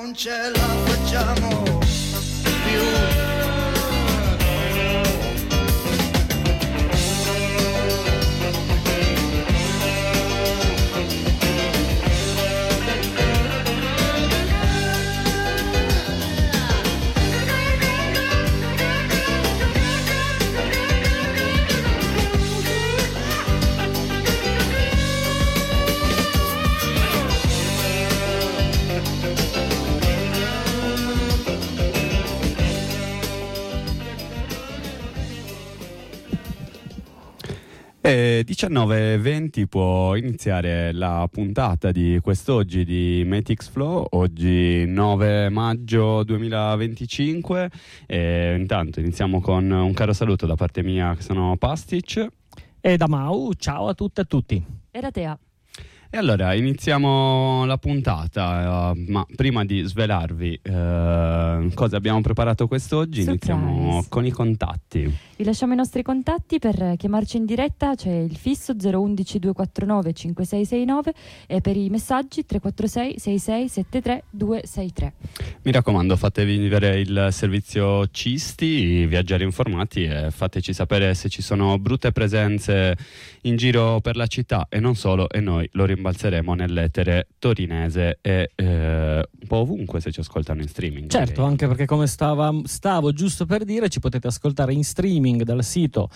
non ce la facciamo più. E 19:20 può iniziare la puntata di quest'oggi di Matix Flow, oggi 9 maggio 2025. E intanto iniziamo con un caro saluto da parte mia, che sono Pastic e da Mau. Ciao a tutte e a tutti. E da Tea. E allora iniziamo la puntata, ma prima di svelarvi cosa abbiamo preparato quest'oggi, Surprise. Iniziamo con i contatti. Vi lasciamo i nostri contatti per chiamarci in diretta, c'è il fisso 011 249 5669 e per i messaggi 346 66 73 263. Mi raccomando, fatevi vivere il servizio Cisti, viaggiare informati, e fateci sapere se ci sono brutte presenze in giro per la città e non solo, e noi lo rimbalzeremo nell'etere torinese e un po' ovunque se ci ascoltano in streaming. Certo, direi. anche perché come stavo giusto per dire, ci potete ascoltare in streaming dal sito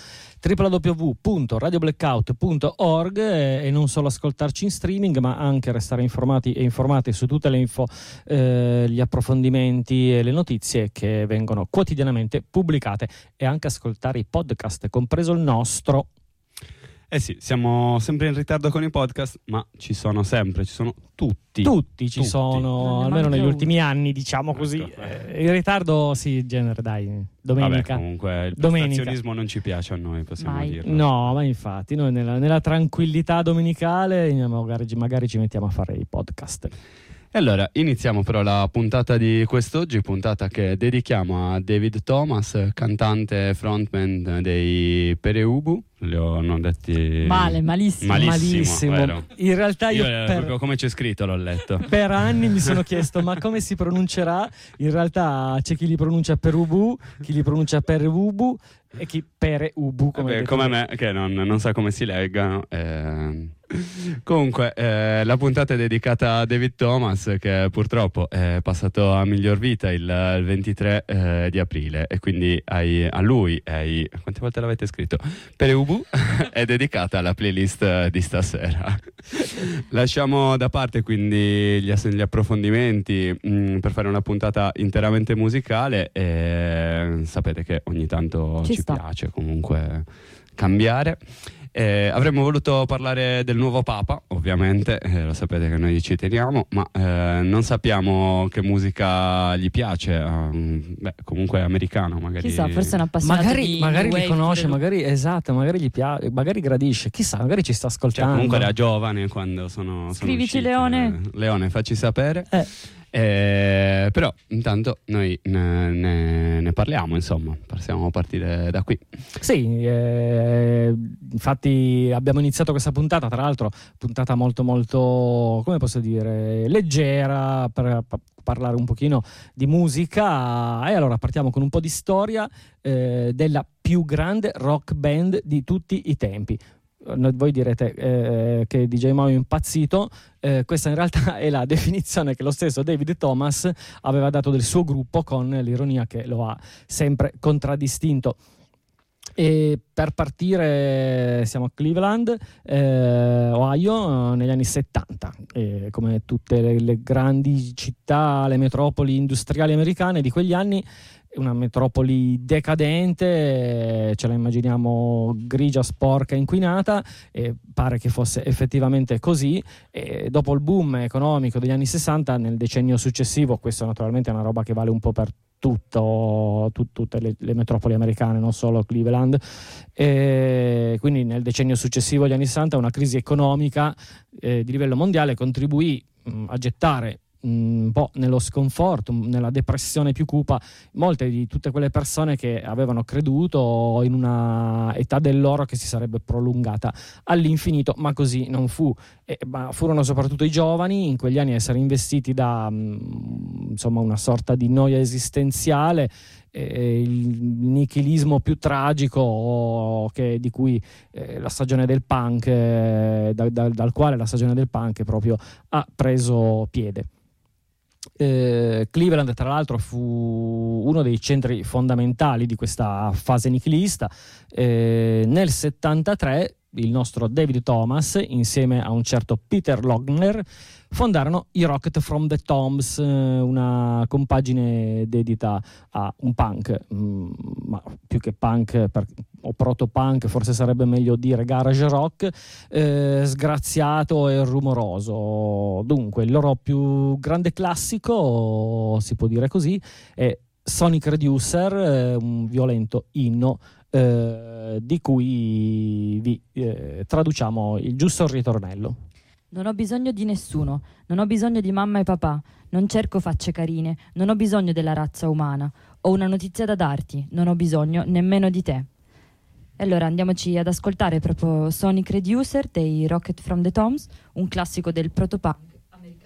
www.radioblackout.org e non solo ascoltarci in streaming, ma anche restare informati e informati su tutte le info, gli approfondimenti e le notizie che vengono quotidianamente pubblicate, e anche ascoltare i podcast, compreso il nostro. Eh sì, siamo sempre in ritardo con i podcast, ma ci sono sempre, ci sono tutti Ci sono, Non ne almeno manca negli uno. ultimi anni, diciamo così. Ecco. Il ritardo si genera, dai, domenica. Vabbè, comunque il Domenica. prestazionismo non ci piace a noi, possiamo Mai. dirlo. No, ma infatti noi nella tranquillità domenicale magari ci mettiamo a fare i podcast. E allora, iniziamo però la puntata di quest'oggi, puntata che dedichiamo a David Thomas, cantante e frontman dei Pereubu. Li hanno detti Malissimo. vero? In realtà io proprio come c'è scritto l'ho letto. per anni mi sono chiesto ma come si pronuncerà. In realtà c'è chi li pronuncia Perubu, chi li pronuncia Pereubu e chi Pereubu Come me, che non sa come si leggano. Comunque, la puntata è dedicata a David Thomas, che purtroppo è passato a miglior vita il 23 di aprile, e quindi a lui e quante volte l'avete scritto? Pereubu è dedicata alla playlist di stasera. Lasciamo da parte quindi gli approfondimenti per fare una puntata interamente musicale, e sapete che ogni tanto Ci ci sta. piace comunque cambiare. Avremmo voluto parlare del nuovo Papa, ovviamente, lo sapete che noi ci teniamo, ma non sappiamo che musica gli piace. Comunque è americano, magari. Chissà, forse è un appassionato di magari new li wave, conosce, credo. magari gli piace, magari gradisce, chissà, magari ci sta Cioè, ascoltando. comunque era giovane quando sono Scrivici, usciti. Leone. Leone, facci sapere. Però intanto noi ne parliamo, insomma, possiamo partire da qui. Sì, infatti abbiamo iniziato questa puntata, tra l'altro puntata molto molto, come posso dire, leggera, per parlare un pochino di musica, e allora partiamo con un po' di storia della più grande rock band di tutti i tempi. Voi direte che DJ Mau è impazzito. Questa in realtà è la definizione che lo stesso David Thomas aveva dato del suo gruppo, con l'ironia che lo ha sempre contraddistinto. E per partire siamo a Cleveland, Ohio, negli anni 70. Come tutte le grandi città, le metropoli industriali americane di quegli anni, una metropoli decadente, ce la immaginiamo grigia, sporca, inquinata, e pare che fosse effettivamente così. E dopo il boom economico degli anni 60, nel decennio successivo, questo naturalmente è una roba che vale un po' per tutte le metropoli americane, non solo Cleveland, e quindi nel decennio successivo agli anni 60 una crisi economica di livello mondiale contribuì a gettare un po' nello sconforto, nella depressione più cupa, molte di tutte quelle persone che avevano creduto in una età dell'oro che si sarebbe prolungata all'infinito, ma così non fu. Ma furono soprattutto i giovani in quegli anni a essere investiti da insomma una sorta di noia esistenziale, il nichilismo più tragico di cui la stagione del punk, dal quale la stagione del punk proprio ha preso piede. Cleveland tra l'altro fu uno dei centri fondamentali di questa fase nichilista. Nel 73 il nostro David Thomas insieme a un certo Peter Logner fondarono i Rocket from the Tombs, una compagine dedita a un punk, ma più che punk o proto-punk forse sarebbe meglio dire garage rock, sgraziato e rumoroso. Dunque il loro più grande classico, si può dire così, è Sonic Reducer, un violento inno di cui vi traduciamo il giusto ritornello. Non ho bisogno di nessuno, non ho bisogno di mamma e papà, non cerco facce carine, non ho bisogno della razza umana, ho una notizia da darti, non ho bisogno nemmeno di te. E allora andiamoci ad ascoltare proprio Sonic Reducer dei Rocket from the Tombs, un classico del protopunk americano.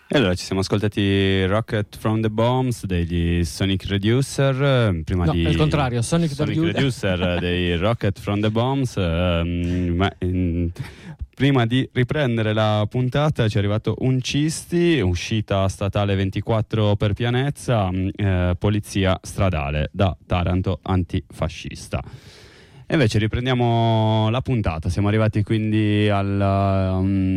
E allora ci siamo ascoltati Rocket from the Bombs degli Sonic Reducer, prima No, di... è il contrario, Sonic Reducer dei Rocket from the Bombs. Prima di riprendere la puntata ci è arrivato un Cisti, uscita statale 24 per pianezza, polizia stradale da Taranto antifascista. E invece riprendiamo la puntata, siamo arrivati quindi al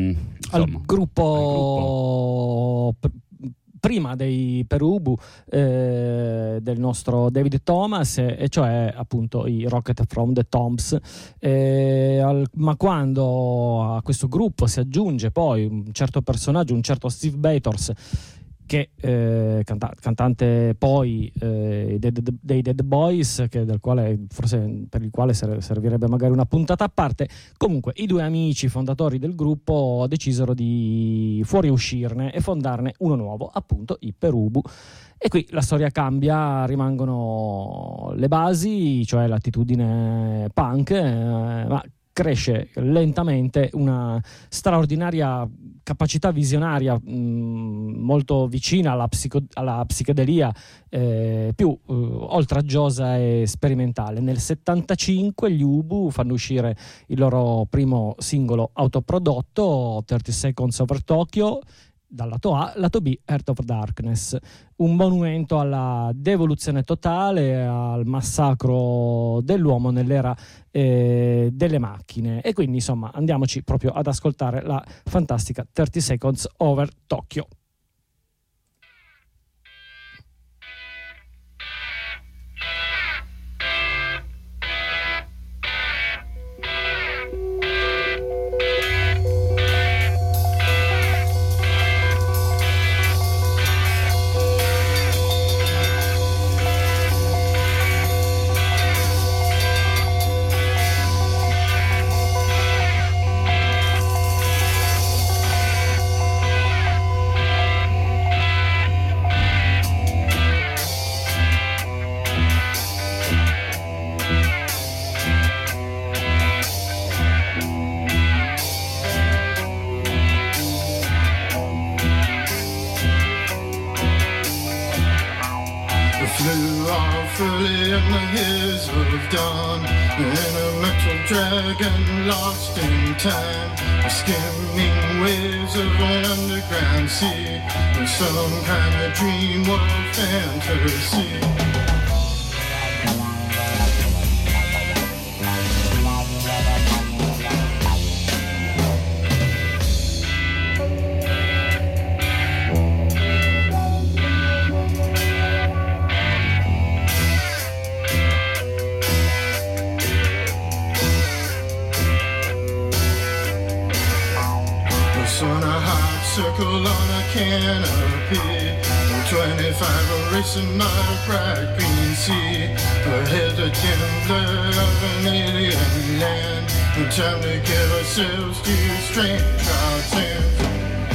gruppo. Prima dei Perubu del nostro David Thomas, e cioè appunto i Rocket from the Tombs, ma quando a questo gruppo si aggiunge poi un certo personaggio, un certo Steve Bators, che cantante poi dei Dead Boys, del quale forse per il quale servirebbe magari una puntata a parte. Comunque i due amici fondatori del gruppo decisero di fuoriuscirne e fondarne uno nuovo, appunto i Perubu. E qui la storia cambia, rimangono le basi, cioè l'attitudine punk, ma cresce lentamente una straordinaria capacità visionaria, molto vicina alla psichedelia, più oltraggiosa e sperimentale. Nel 75 gli Ubu fanno uscire il loro primo singolo autoprodotto, 30 Seconds Over Tokyo, dal lato A, lato B, Heart of Darkness, un monumento alla devoluzione totale, al massacro dell'uomo nell'era delle macchine. E quindi insomma andiamoci proprio ad ascoltare la fantastica 30 Seconds Over Tokyo. Dragon lost in time, skimming waves of an underground sea, with some kind of dream world fantasy. Circle on a canopy, 25 erasing my bright green sea. Ahead the dim blur of an alien land. Time to give ourselves to strange gods and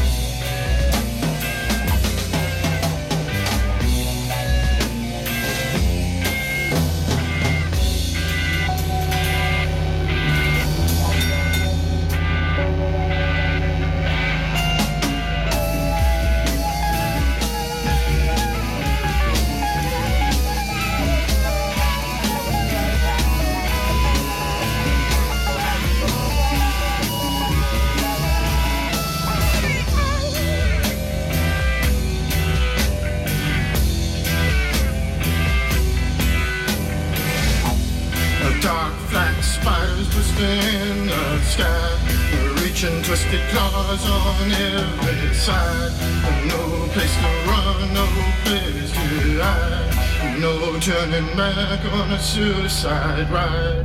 in the sky, reaching twisted claws on every side. No place to run, no place to hide, no turning back on a suicide ride.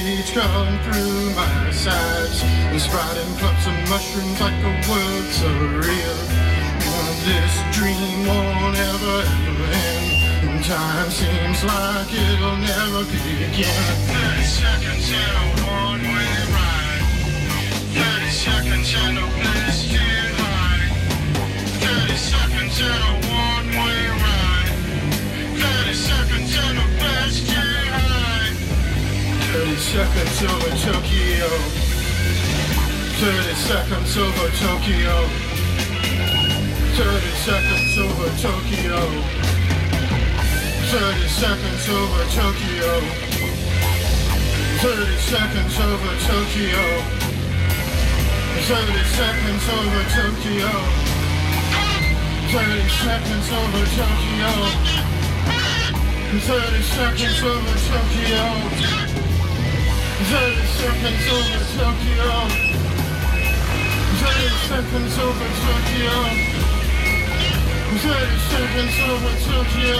beach calling through my sides and sprouting clumps of mushrooms like a world surreal. This dream won't ever end, and time seems like it'll never begin. 30 seconds in a one-way ride, 30 seconds and no place to hide, 30 seconds in a one-way ride, 30 seconds and no place to hide, 30 seconds over Tokyo, 30 seconds over Tokyo, 30 seconds over Tokyo, 30 seconds over Tokyo, 30 seconds over Tokyo, 30 seconds over Tokyo, 30 seconds over Tokyo, 30 seconds over Tokyo, 30 seconds over Tokyo, 30 seconds over Tokyo, 30 seconds over Tokyo,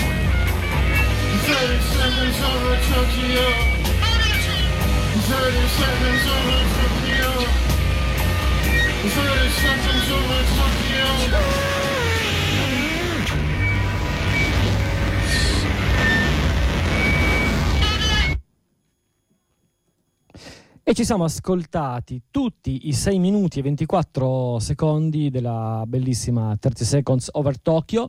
30 seconds over Tokyo, 30 seconds over Tokyo, 30 seconds over Tokyo. E ci siamo ascoltati tutti i 6 minuti e 24 secondi della bellissima 30 Seconds Over Tokyo,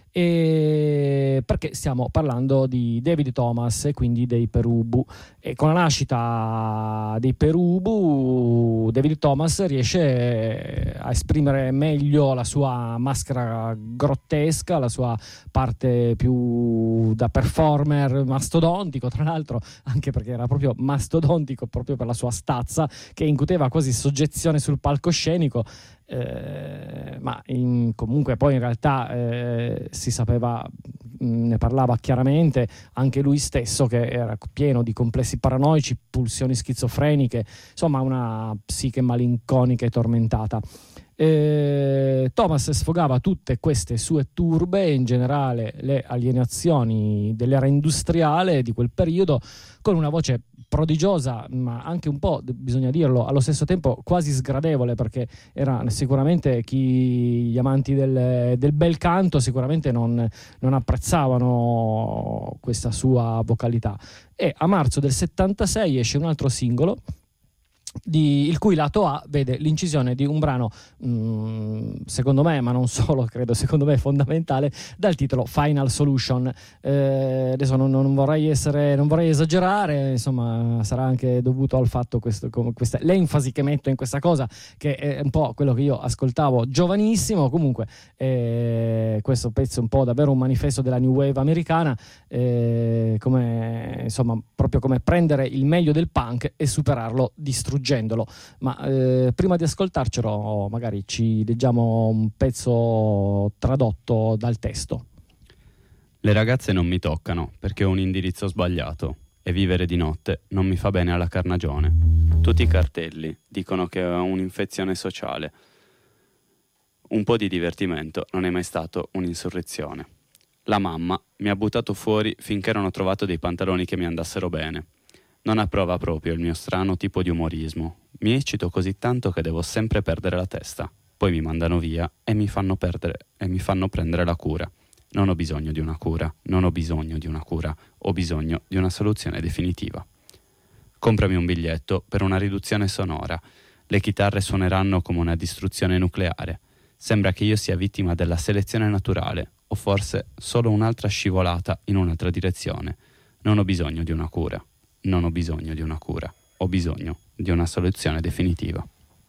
e perché stiamo parlando di David Thomas e quindi dei Perubu. E con la nascita dei Perubu David Thomas riesce a esprimere meglio la sua maschera grottesca, la sua parte più da performer mastodontico, tra l'altro, anche perché era proprio mastodontico proprio per la sua stazza che incuteva quasi soggezione sul palcoscenico. Ma comunque poi in realtà si sapeva, ne parlava chiaramente anche lui stesso, che era pieno di complessi paranoici, pulsioni schizofreniche, insomma una psiche malinconica e tormentata. Thomas sfogava tutte queste sue turbe e in generale le alienazioni dell'era industriale di quel periodo con una voce prodigiosa, ma anche un po', bisogna dirlo, allo stesso tempo quasi sgradevole, perché era sicuramente gli amanti del bel canto sicuramente non apprezzavano questa sua vocalità. E a marzo del 76 esce un altro singolo il cui lato A vede l'incisione di un brano secondo me, ma non solo, credo secondo me fondamentale, dal titolo Final Solution. Adesso non vorrei esagerare, insomma sarà anche dovuto al fatto l'enfasi che metto in questa cosa, che è un po' quello che io ascoltavo giovanissimo. Comunque questo pezzo è un po' davvero un manifesto della new wave americana, come insomma proprio come prendere il meglio del punk e superarlo distruggendolo. Ma prima di ascoltarcelo magari ci leggiamo un pezzo tradotto dal testo. Le ragazze non mi toccano perché ho un indirizzo sbagliato e vivere di notte non mi fa bene alla carnagione. Tutti i cartelli dicono che ho un'infezione sociale. Un po' di divertimento non è mai stato un'insurrezione. La mamma mi ha buttato fuori finché non ho trovato dei pantaloni che mi andassero bene. Non approva proprio il mio strano tipo di umorismo. Mi eccito così tanto che devo sempre perdere la testa. Poi mi mandano via e mi fanno prendere la cura. Non ho bisogno di una cura, non ho bisogno di una cura, ho bisogno di una soluzione definitiva. Comprami un biglietto per una riduzione sonora. Le chitarre suoneranno come una distruzione nucleare. Sembra che io sia vittima della selezione naturale, o forse solo un'altra scivolata in un'altra direzione. Non ho bisogno di una cura. Non ho bisogno di una cura, ho bisogno di una soluzione definitiva.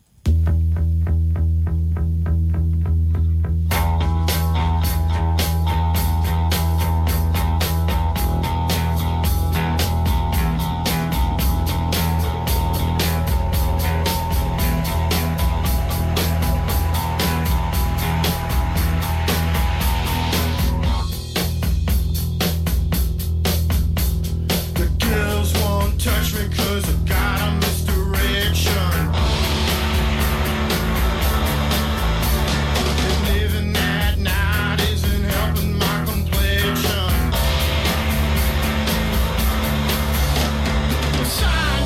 Touch me 'cause I've got a misdirection. side.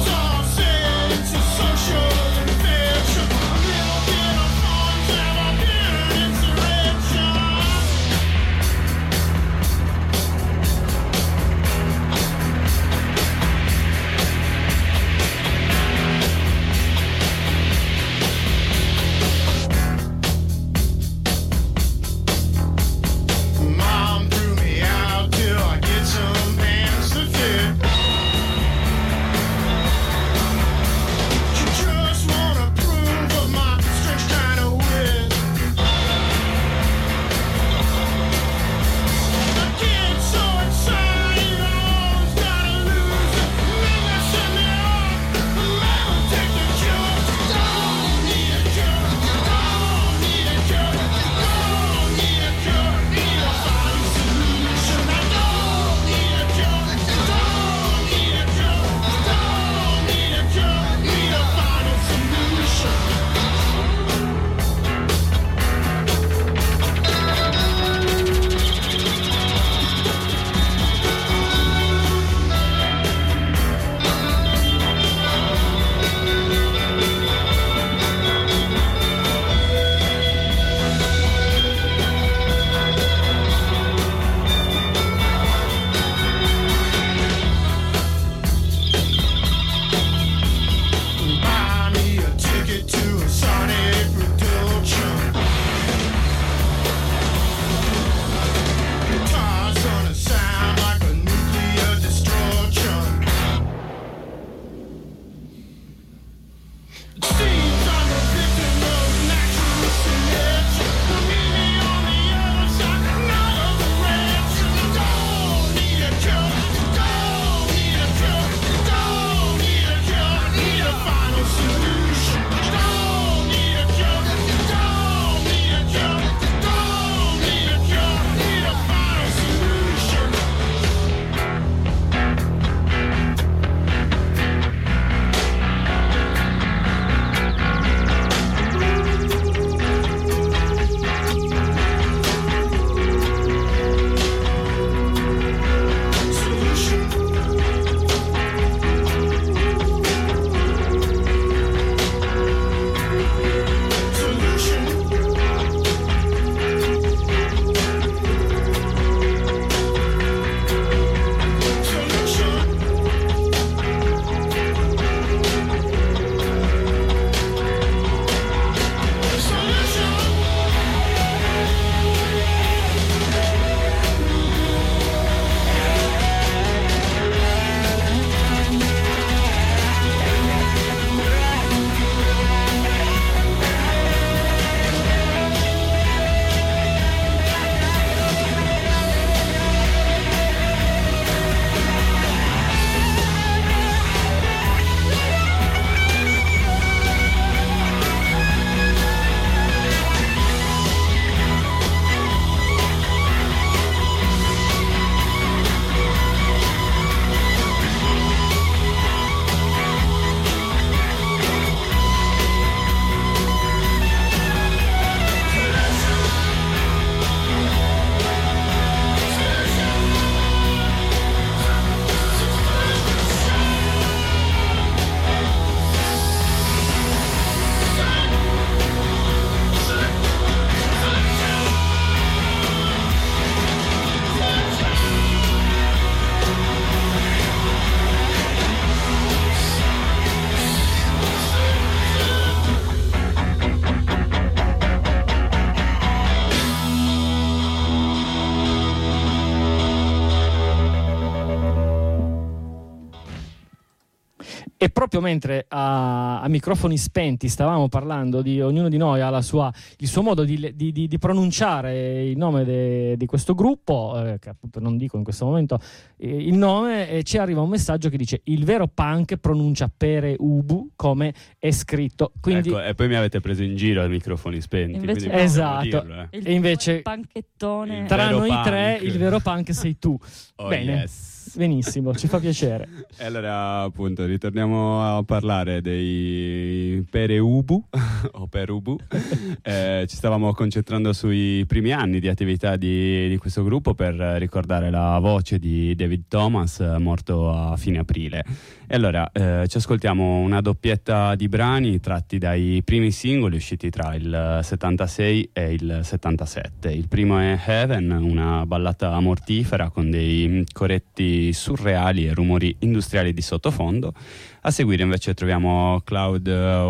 E proprio mentre a microfoni spenti stavamo parlando di ognuno di noi ha il suo modo di pronunciare il nome di questo gruppo, che appunto non dico in questo momento il nome, e ci arriva un messaggio che dice: il vero punk pronuncia Pere Ubu come è scritto. Quindi, ecco, e poi mi avete preso in giro ai microfoni spenti. Invece quindi esatto. dirlo, E invece panchettone. tra noi punk. tre il vero punk sei tu. Oh, Bene. yes. Benissimo, ci fa piacere. E allora, appunto, ritorniamo a parlare dei Pere Ubu o Per Ubu. Ci stavamo concentrando sui primi anni di attività di questo gruppo, per ricordare la voce di David Thomas, morto a fine aprile. E allora ci ascoltiamo una doppietta di brani tratti dai primi singoli usciti tra il 76 e il 77. Il primo è Heaven, una ballata mortifera con dei coretti surreali e rumori industriali di sottofondo. A seguire invece troviamo Cloud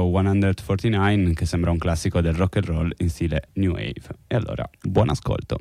149, che sembra un classico del rock and roll in stile New Wave. E allora, buon ascolto.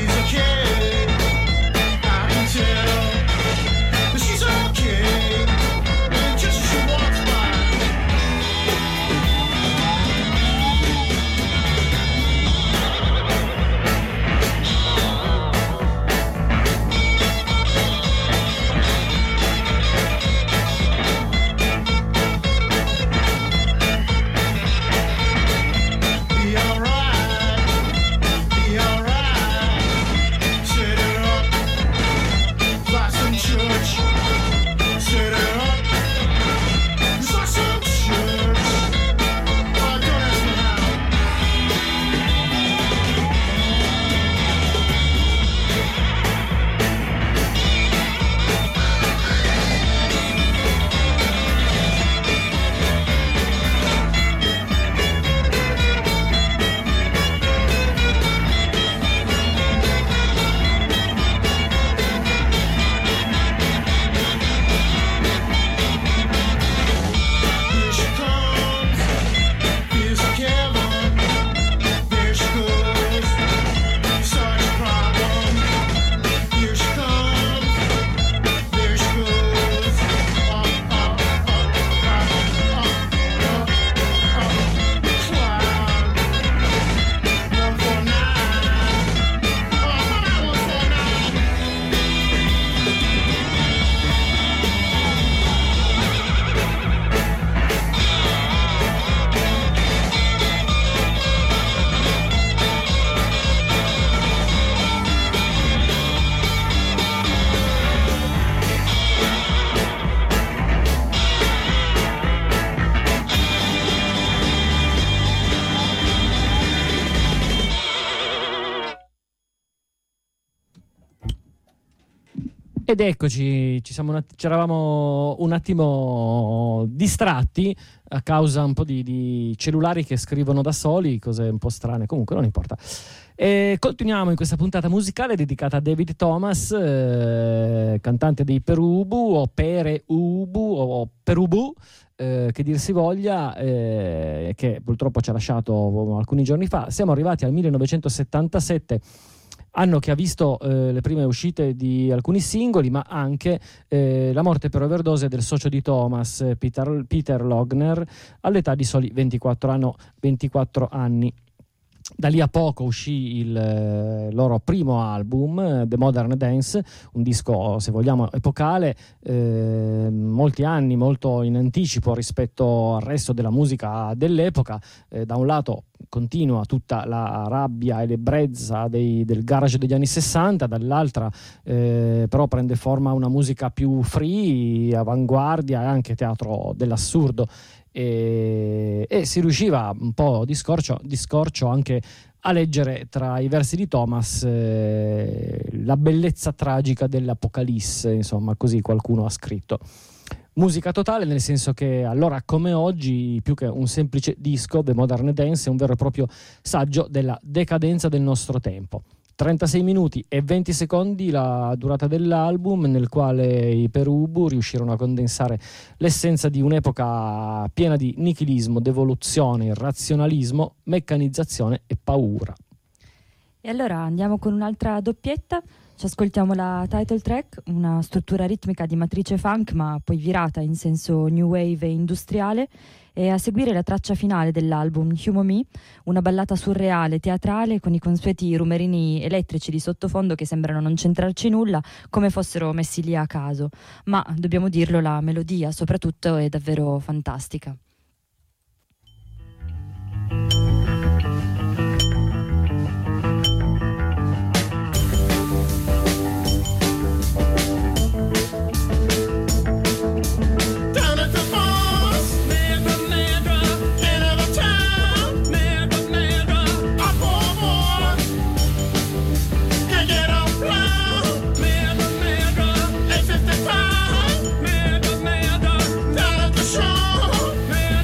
I can tell that she's okay. Ed eccoci, ci eravamo un attimo distratti a causa un po' di cellulari che scrivono da soli, cose un po' strane, comunque non importa. E continuiamo in questa puntata musicale dedicata a David Thomas, cantante dei Perubu o Pereubu o Perubu, che dir si voglia, che purtroppo ci ha lasciato alcuni giorni fa. Siamo arrivati al 1977, anno che ha visto le prime uscite di alcuni singoli, ma anche la morte per overdose del socio di Thomas, Peter Logner, all'età di soli 24 anni. Da lì a poco uscì il loro primo album, The Modern Dance, un disco, se vogliamo, epocale, molti anni, molto in anticipo rispetto al resto della musica dell'epoca. Da un lato continua tutta la rabbia e l'ebbrezza del garage degli anni 60, dall'altra però prende forma una musica più free, avanguardia e anche teatro dell'assurdo. E si riusciva un po' di scorcio anche a leggere tra i versi di Thomas la bellezza tragica dell'Apocalisse, insomma, così qualcuno ha scritto. Musica totale, nel senso che allora come oggi, più che un semplice disco, The Modern Dance è un vero e proprio saggio della decadenza del nostro tempo. 36 minuti e 20 secondi la durata dell'album, nel quale i Perubu riuscirono a condensare l'essenza di un'epoca piena di nichilismo, devoluzione, irrazionalismo, meccanizzazione e paura. E allora andiamo con un'altra doppietta. Ci ascoltiamo la title track, una struttura ritmica di matrice funk ma poi virata in senso new wave e industriale, e a seguire la traccia finale dell'album, Humo Me, una ballata surreale, teatrale, con i consueti rumerini elettrici di sottofondo che sembrano non centrarci nulla, come fossero messi lì a caso. Ma, dobbiamo dirlo, la melodia soprattutto è davvero fantastica. Down at the shore,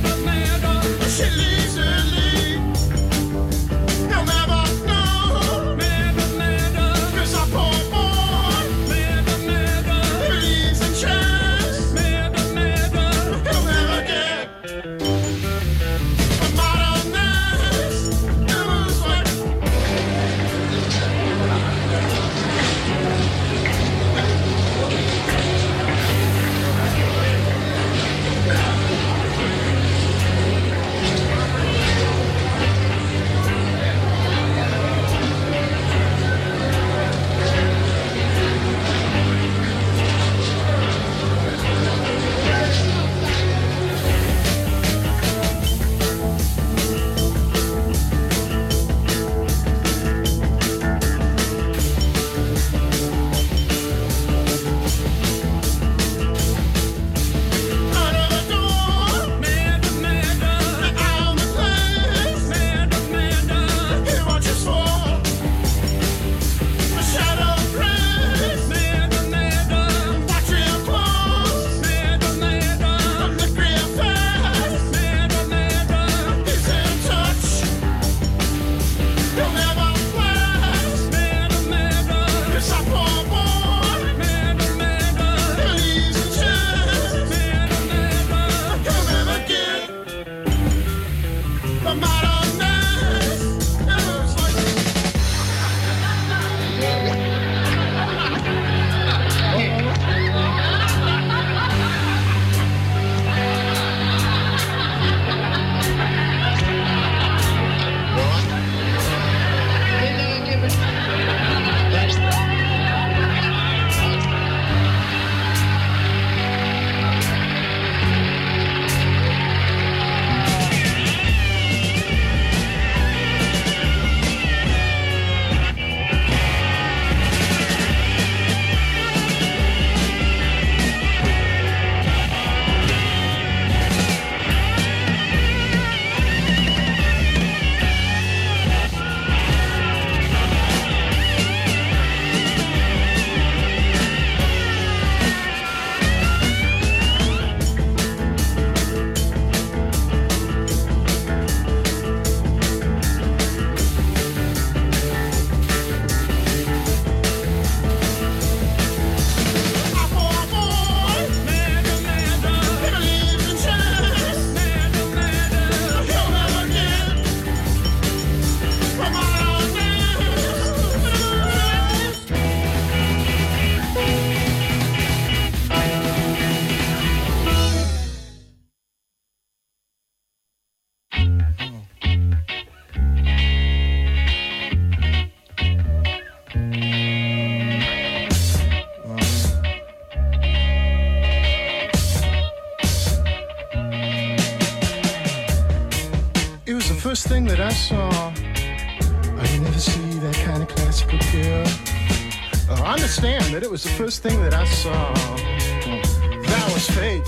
thing that I saw. I didn't ever see that kind of classical girl. I understand that it was the first thing that I saw. That was fate.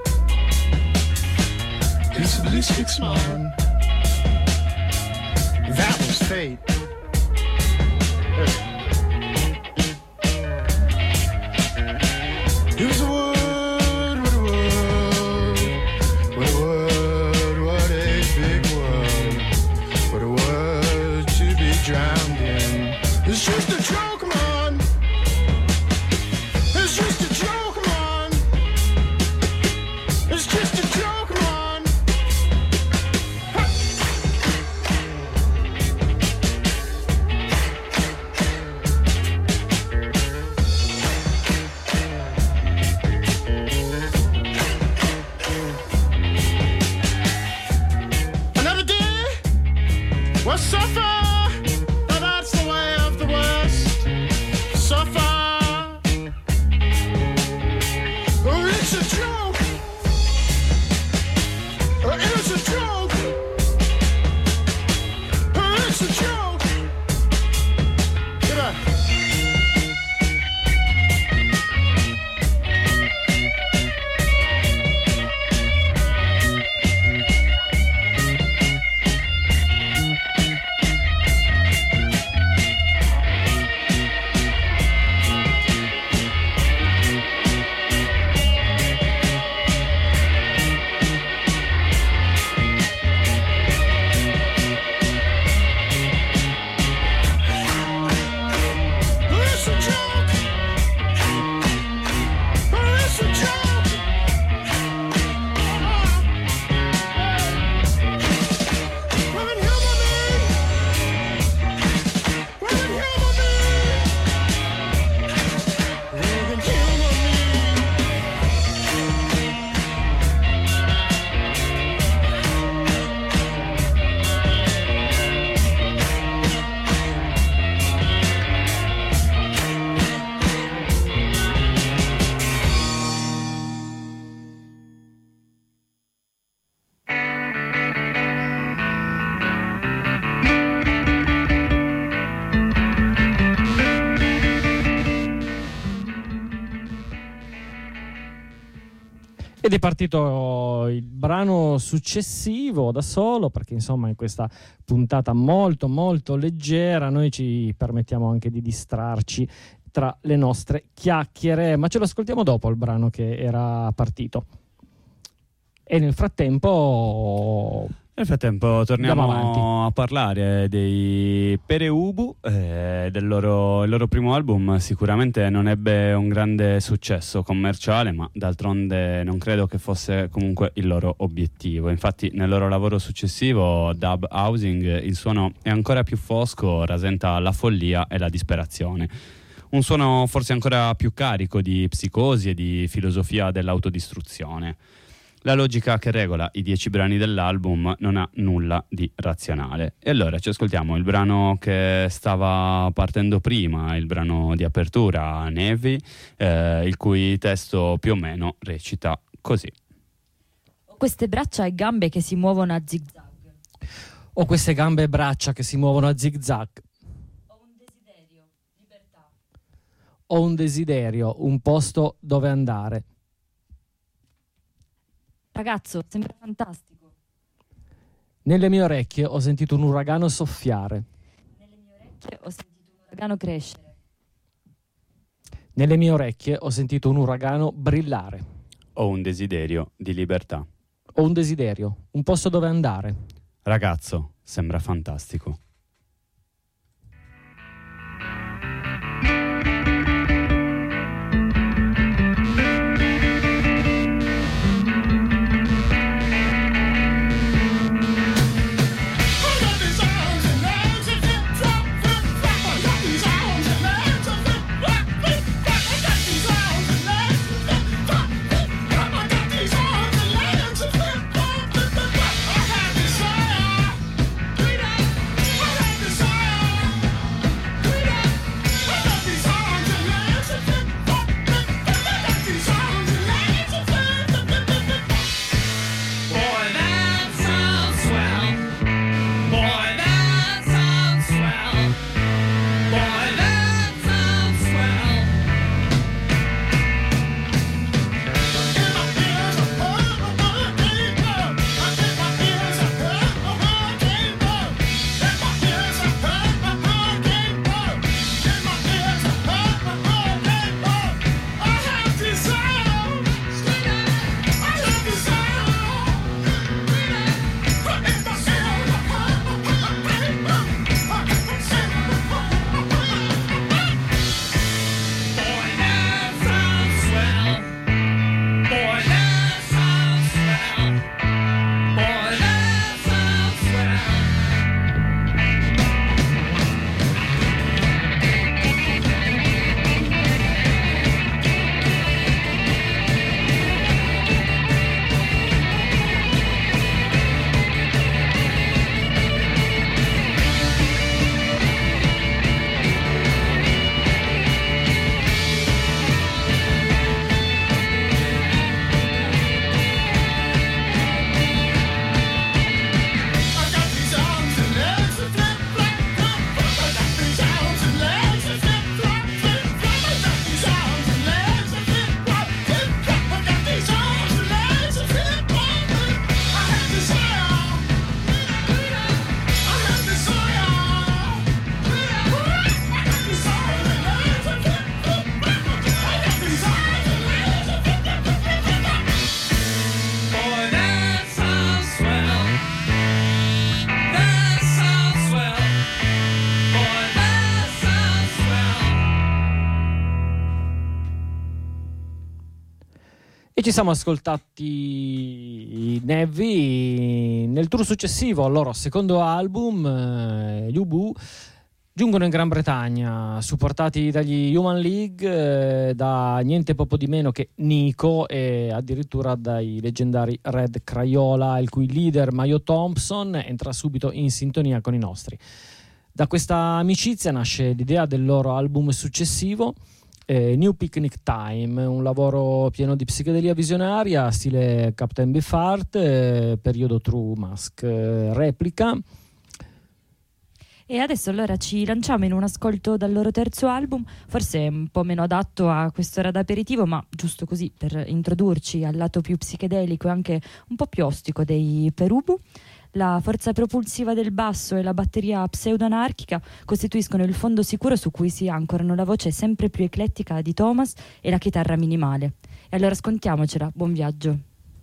It's a ballistic swan. That was fate. It was a word, what a word, what a word, what a big word, what a word to be drowned in. It's just a joke, man. It's just a joke, man. It's just a joke, man. Another day will suffer, but that's the way of the West. Suffer. Oh, it's a joke. Oh, it's a joke. Oh, it's a joke. Get up. It's a joke. Oh, it's a joke. Women, humor me. Women, humor me. Women, humor me. Ed è partito il brano successivo da solo, perché insomma in questa puntata molto molto leggera noi ci permettiamo anche di distrarci tra le nostre chiacchiere, ma ce lo ascoltiamo dopo il brano che era partito. E nel frattempo torniamo andiamo avanti. a parlare dei Pere Ubu, del loro primo album. Sicuramente non ebbe un grande successo commerciale, ma d'altronde non credo che fosse comunque il loro obiettivo. Infatti nel loro lavoro successivo, Dub Housing, il suono è ancora più fosco, rasenta la follia e la disperazione. Un suono forse ancora più carico di psicosi e di filosofia dell'autodistruzione. La logica che regola i 10 brani dell'album non ha nulla di razionale. E allora ci ascoltiamo il brano che stava partendo prima, il brano di apertura, Nevi, il cui testo più o meno recita così. Ho queste braccia e gambe che si muovono a zig-zag. Ho queste gambe e braccia che si muovono a zig-zag. Ho un desiderio, libertà. Ho un desiderio, un posto dove andare. Ragazzo, sembra fantastico. Nelle mie orecchie ho sentito un uragano soffiare. Nelle mie orecchie ho sentito un uragano crescere. Nelle mie orecchie ho sentito un uragano brillare. Ho un desiderio di libertà. Ho un desiderio, un posto dove andare. Ragazzo, sembra fantastico. I ci siamo ascoltati Nevi nel tour successivo al loro secondo album, gli U2 giungono in Gran Bretagna supportati dagli Human League, da niente poco di meno che Nico e addirittura dai leggendari Red Crayola, il cui leader Mayo Thompson entra subito in sintonia con i nostri. Da questa amicizia nasce l'idea del loro album successivo, New Picnic Time, un lavoro pieno di psichedelia visionaria, stile Captain Beefheart, periodo True Mask replica. E adesso allora ci lanciamo in un ascolto dal loro terzo album, forse un po' meno adatto a quest'ora d'aperitivo, ma giusto così per introdurci al lato più psichedelico e anche un po' più ostico dei Perubu. La forza propulsiva del basso e la batteria pseudo-anarchica costituiscono il fondo sicuro su cui si ancorano la voce sempre più eclettica di Thomas e la chitarra minimale. E allora ascoltiamocela, buon viaggio.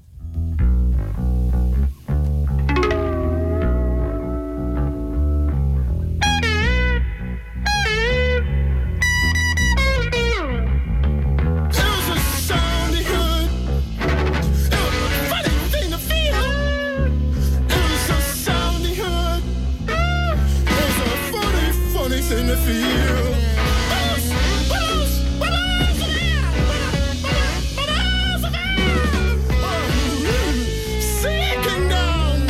In the field, sinking down.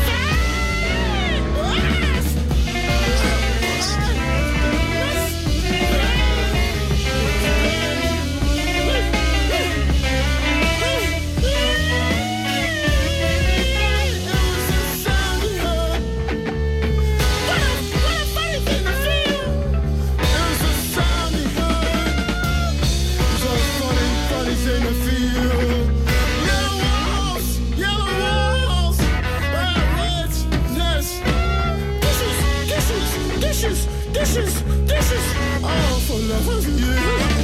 Dishes, all for love of you.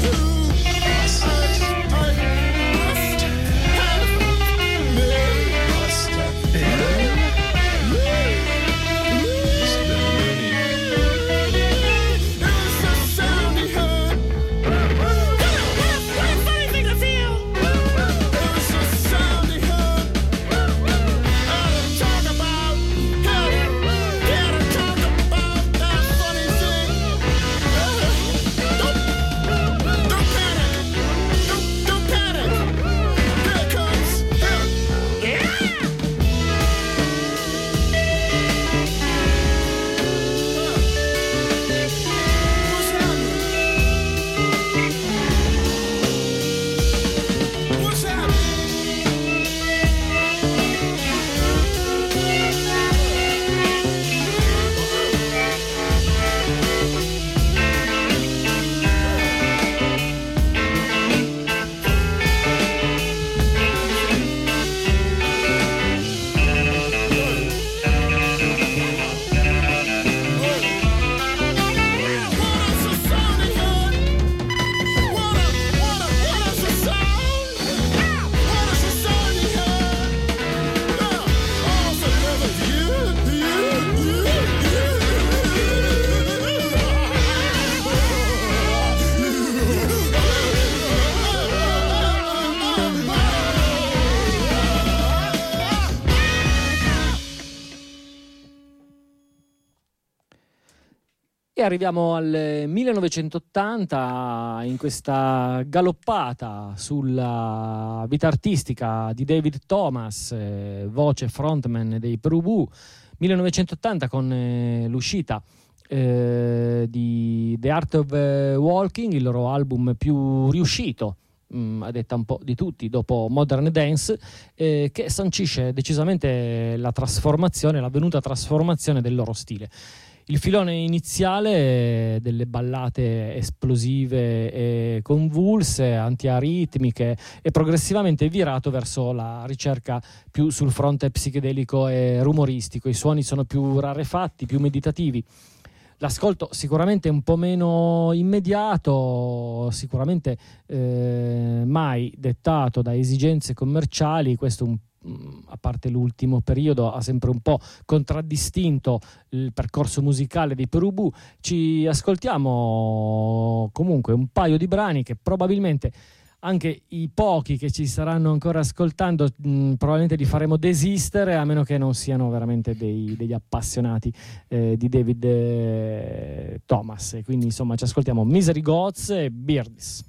E arriviamo al 1980, in questa galoppata sulla vita artistica di David Thomas, voce frontman dei Perubu. 1980 con l'uscita di The Art of Walking, il loro album più riuscito, a detta un po' di tutti, dopo Modern Dance, che sancisce decisamente la trasformazione, l'avvenuta trasformazione del loro stile. Il filone iniziale delle ballate esplosive e convulse, antiaritmiche, è progressivamente virato verso la ricerca più sul fronte psichedelico e rumoristico. I suoni sono più rarefatti, più meditativi. L'ascolto sicuramente un po' meno immediato, sicuramente mai dettato da esigenze commerciali. Questo a parte l'ultimo periodo ha sempre un po' contraddistinto il percorso musicale dei Perubu. Ci ascoltiamo comunque un paio di brani che probabilmente anche i pochi che ci saranno ancora ascoltando probabilmente li faremo desistere, a meno che non siano veramente degli appassionati di David Thomas. E quindi insomma ci ascoltiamo Misery Gods e Beards.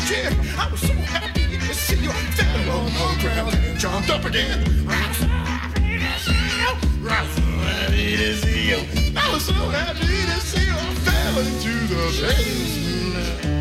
chair. I was so happy to see you. I fell on the ground and jumped up again. I was so happy to see you. I was so happy to see you. I was so happy to see you. I fell into the basement.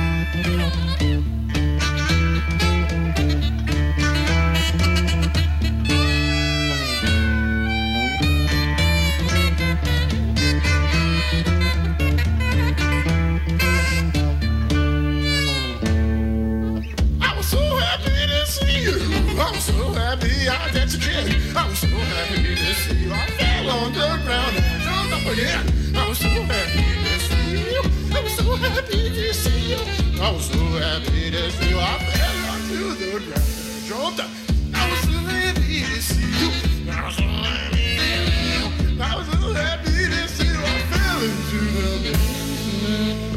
I was so happy I danced again. I was so happy to see you. I fell on the ground and jumped up again. I was so happy to see you. I was so happy to see you. I was so happy to see you. I fell onto the ground and jumped up. I was so happy to see you. I was so happy to see you. I was so happy to see you. I fell into the basement.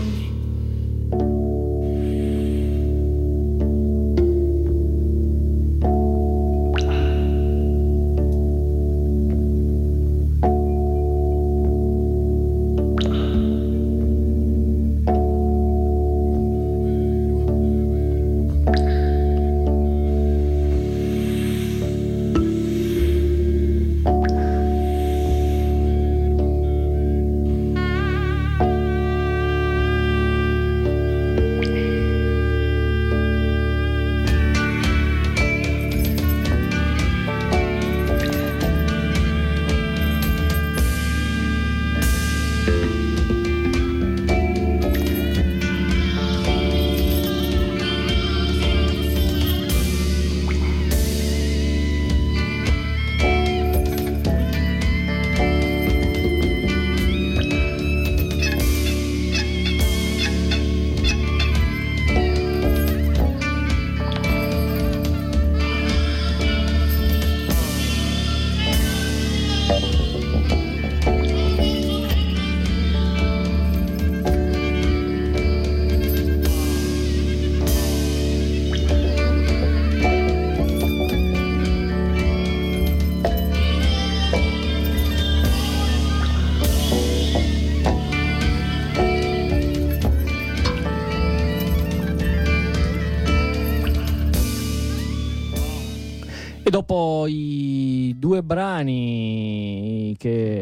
Dopo i due brani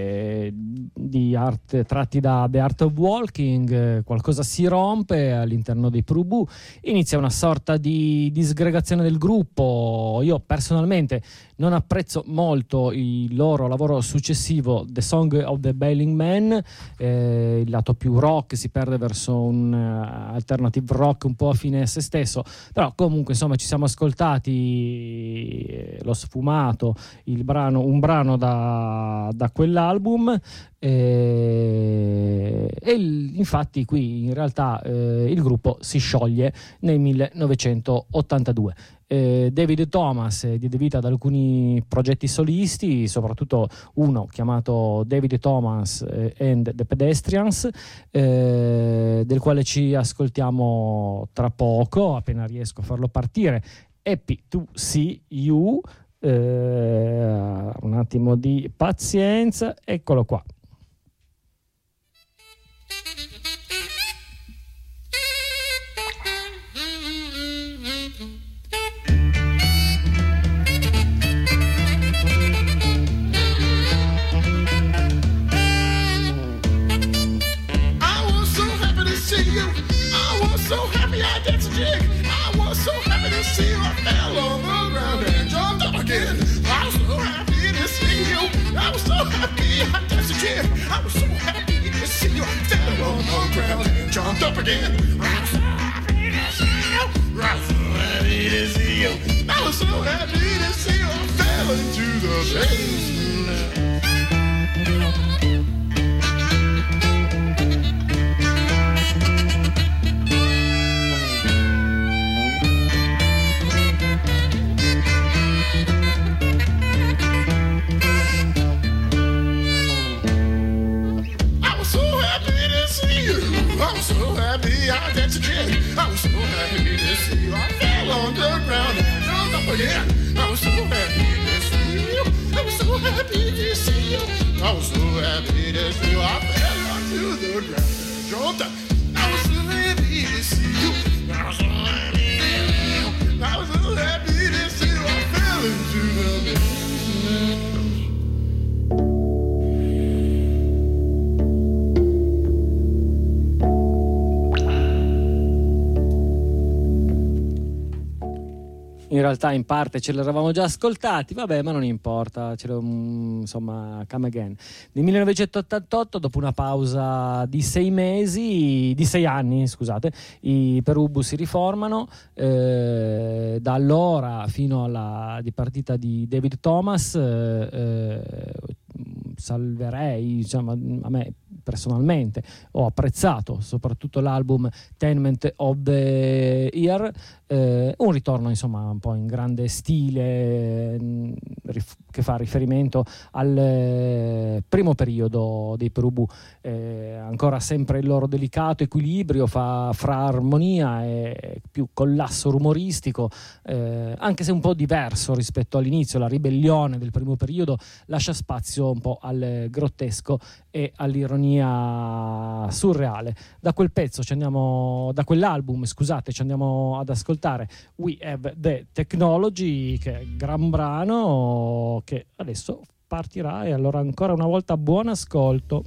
tratti da The Art of Walking, qualcosa si rompe all'interno dei Prubu, inizia una sorta di disgregazione del gruppo. Io personalmente non apprezzo molto il loro lavoro successivo, The Song of the Bailing Man, il lato più rock si perde verso un alternative rock un po' affine a se stesso, però comunque insomma ci siamo ascoltati L'ho sfumato, un brano da quell'album. Infatti qui in realtà il gruppo si scioglie nel 1982. David Thomas diede vita ad alcuni progetti solisti, soprattutto uno chiamato David Thomas and the Pedestrians, del quale ci ascoltiamo tra poco, appena riesco a farlo partire. Happy to See You. Un attimo di pazienza, eccolo qua. So happy I danced a jig. I was so happy to see you. I fell on the ground and jumped up again. I was so happy to see you. I was so happy I danced a jig. I was so happy to see you. I fell on the ground and jumped up again. I was so happy to see you. I was so happy to see you. I was so happy to see you. I fell into the basement. I was so happy I danced again. I was so happy to see you. I fell on the ground and jumped up again. I was so happy to see you. I was so happy to see you. I was so happy to see you. I fell onto the ground and jumped up. I was so happy to see you. I I was so happy to see I fell into the business. In realtà in parte ce l'eravamo già ascoltati, vabbè, ma non importa, insomma, Come Again. Nel 1988, dopo una pausa di 6 anni, scusate, i Perubu si riformano, da allora fino alla dipartita di David Thomas, salverei, diciamo, a me personalmente ho apprezzato soprattutto l'album Tenement of the Year, un ritorno insomma un po' in grande stile, che fa riferimento al primo periodo dei Perubu, ancora sempre il loro delicato equilibrio fra armonia e più collasso rumoristico, anche se un po' diverso rispetto all'inizio. La ribellione del primo periodo lascia spazio un po' al grottesco e all'ironia surreale. Da quell'album, scusate, ci andiamo ad ascoltare We Have the Technology, che è un gran brano che adesso partirà, e allora ancora una volta buon ascolto.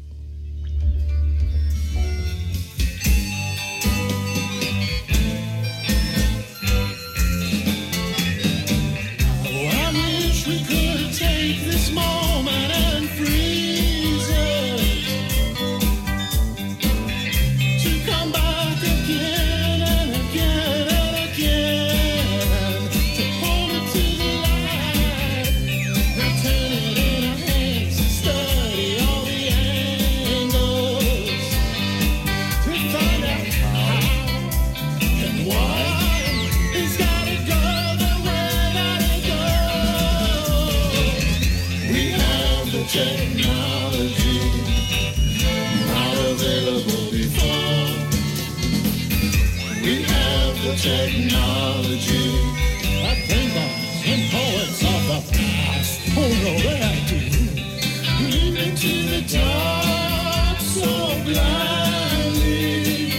Technology. I think of some poets of the past. Oh no, they do. Leap into the dark so blindly.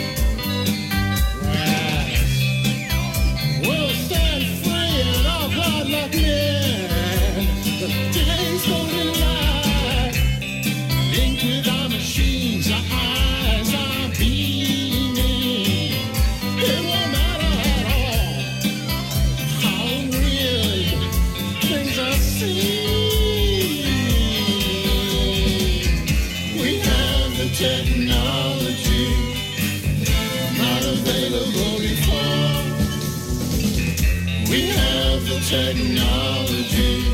We'll stand free in our godlike men. The days go in light. Linked with our machines, our eyes are beaming. It won't matter at all how real things are seen. We have the technology not available before. We have the technology.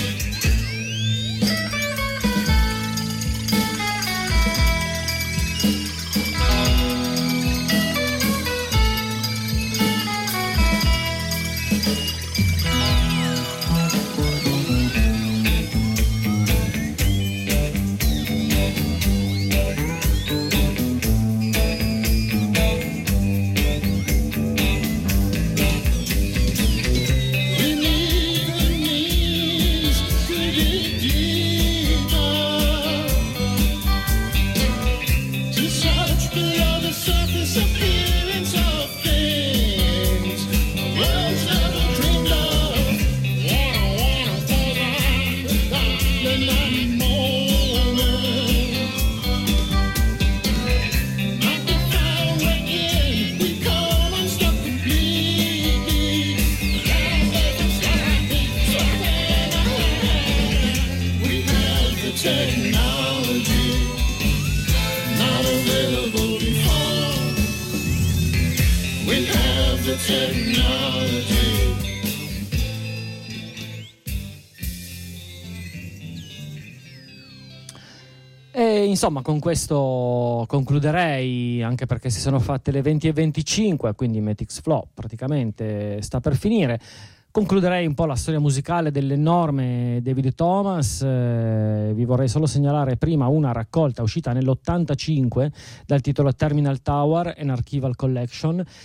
E insomma, con questo concluderei, anche perché si sono fatte le 20:25, quindi Matix Flow praticamente sta per finire. Concluderei un po' la storia musicale dell'enorme David Thomas. Vi vorrei solo segnalare prima una raccolta uscita nell'85 dal titolo Terminal Tower, an Archival Collection.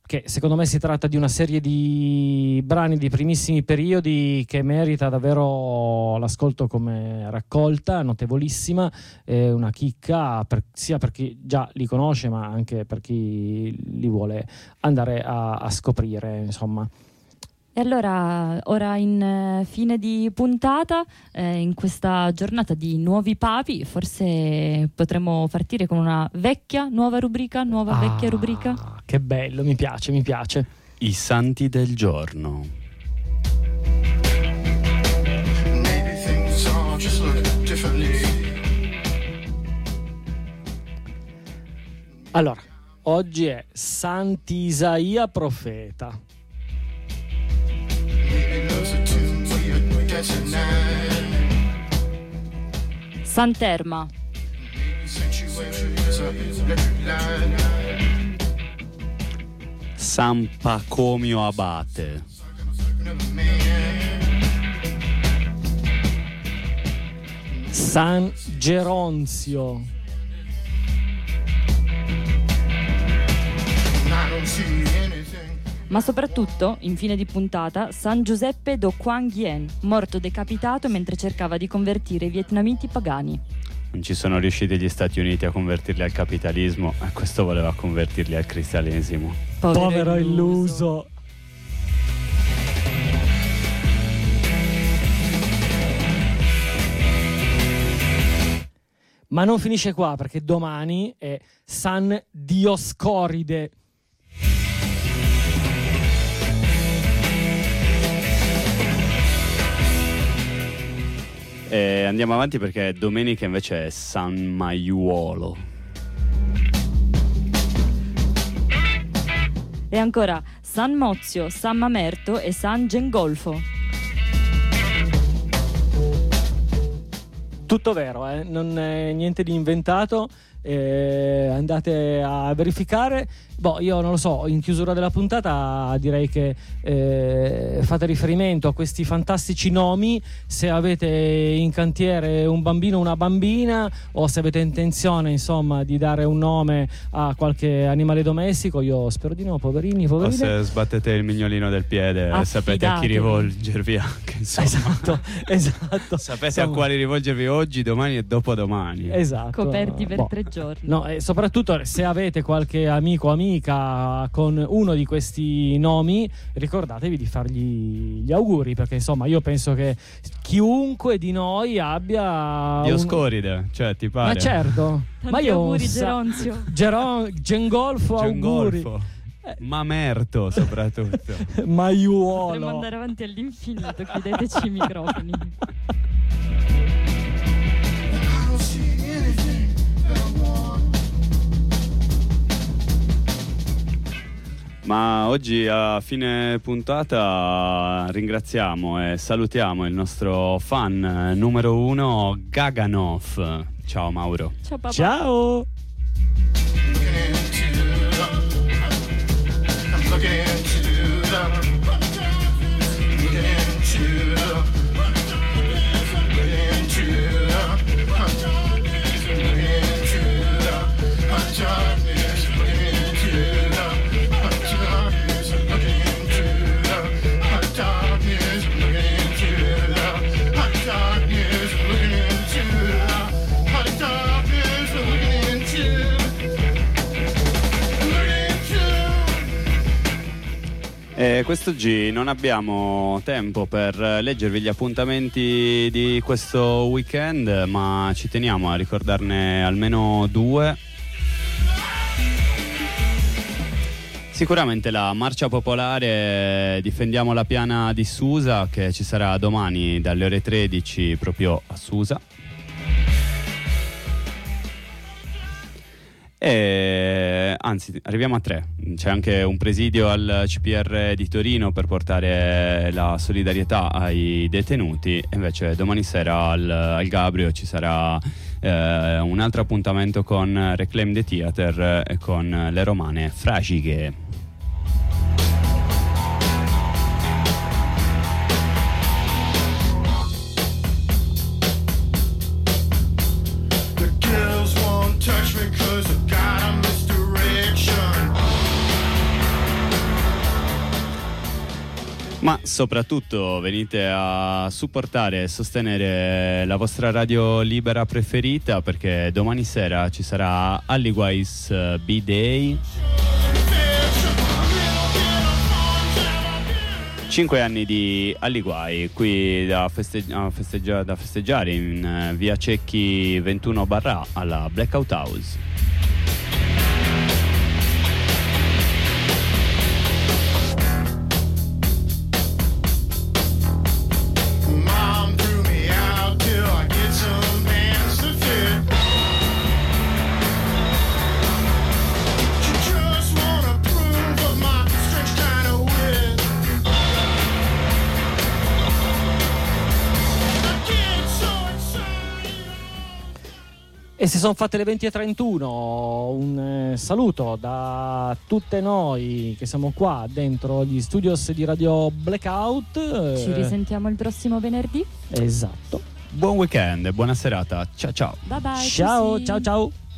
che secondo me si tratta di una serie di brani di primissimi periodi che merita davvero l'ascolto come raccolta, notevolissima, una chicca sia per chi già li conosce ma anche per chi li vuole andare a scoprire, insomma. E allora, ora in fine di puntata, in questa giornata di nuovi papi, forse potremmo partire con una nuova rubrica, vecchia rubrica. Che bello, mi piace. I santi del giorno. Maybe things all just look differently. Allora, oggi è Sant'Isaia profeta. Sant'Erma. San Pacomio Abate. San Geronzio. Ma soprattutto, in fine di puntata, San Giuseppe do Quang Nguyen, morto decapitato mentre cercava di convertire i vietnamiti pagani. Non ci sono riusciti gli Stati Uniti a convertirli al capitalismo e questo voleva convertirli al cristianesimo. Povero illuso. Ma non finisce qua, perché domani è San Dioscoride. E andiamo avanti perché domenica invece è San Maiuolo. E ancora San Mozio, San Mamerto e San Gengolfo. Tutto vero, non è niente di inventato. Andate a verificare. Io non lo so, in chiusura della puntata direi che fate riferimento a questi fantastici nomi. Se avete in cantiere un bambino o una bambina, o se avete intenzione insomma di dare un nome a qualche animale domestico, io spero di no, poverini. O se sbattete il mignolino del piede, sapete a chi rivolgervi anche, insomma. Esatto. Sapete a quali rivolgervi oggi, domani e dopodomani. Esatto. Coperti per 3 giorni. No, e soprattutto se avete qualche amico o amica con uno di questi nomi, ricordatevi di fargli gli auguri, perché insomma io penso che chiunque di noi abbia Dioscoride, cioè ti pare? Ma certo. Tanti ma io auguri Geronzio. Gengolfo, auguri. Mamerto soprattutto. Maiuolo. Potremmo andare avanti all'infinito, chiudeteci i microfoni. Ma oggi a fine puntata ringraziamo e salutiamo il nostro fan numero 1, Gaganov. Ciao Mauro. Ciao papà. Ciao. E quest'oggi non abbiamo tempo per leggervi gli appuntamenti di questo weekend, ma ci teniamo a ricordarne almeno 2. Sicuramente la marcia popolare Difendiamo la piana di Susa, che ci sarà domani dalle ore 13 proprio a Susa. E anzi, arriviamo a 3. C'è anche un presidio al CPR di Torino per portare la solidarietà ai detenuti. E invece domani sera al Gabrio ci sarà un altro appuntamento con Reclaim the Theater e con le romane Fragighe. Touch me 'cause I got a misdirection. Ma soprattutto venite a supportare e sostenere la vostra radio libera preferita, perché domani sera ci sarà Alleyways B-Day. 5 anni di Alleyguai qui da festeggiare in via Cecchi 21/A alla Blackout House. E si sono fatte le 20:31, un saluto da tutte noi che siamo qua dentro gli studios di Radio Blackout. Ci risentiamo il prossimo venerdì. Esatto. Buon weekend, buona serata, ciao ciao. Bye bye. Ciao, così. ciao, ciao.